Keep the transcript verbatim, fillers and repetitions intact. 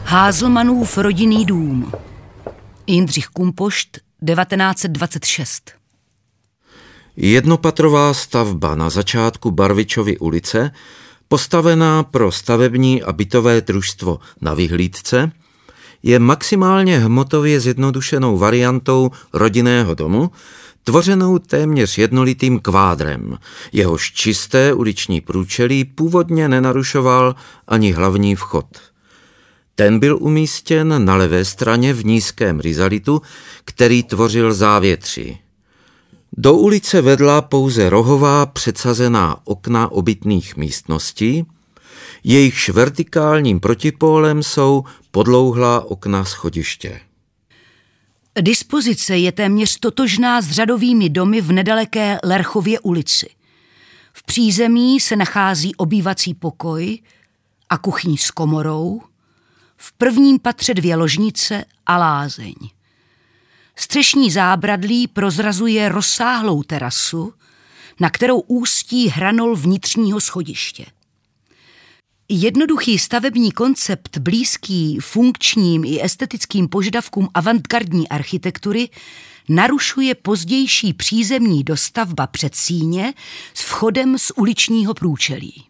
Házelmannův rodinný dům. Jindřich Kumpošt, devatenáct set dvacet šest. Jednopatrová stavba na začátku Barvičovy ulice, postavená pro stavební a bytové družstvo Na Vyhlídce, je maximálně hmotově zjednodušenou variantou rodinného domu, tvořenou téměř jednolitým kvádrem. Jehož čisté uliční průčelí původně nenarušoval ani hlavní vchod. Ten byl umístěn na levé straně v nízkém rizalitu, který tvořil závětří. Do ulice vedla pouze rohová předsazená okna obytných místností, jejichž vertikálním protipólem jsou podlouhlá okna schodiště. Dispozice je téměř totožná s řadovými domy v nedaleké Lerchově ulici. V přízemí se nachází obývací pokoj a kuchyň s komorou, v prvním patře dvě ložnice a lázeň. Střešní zábradlí prozrazuje rozsáhlou terasu, na kterou ústí hranol vnitřního schodiště. Jednoduchý stavební koncept, blízký funkčním i estetickým požadavkům avantgardní architektury, narušuje pozdější přízemní dostavba předsíně s vchodem z uličního průčelí.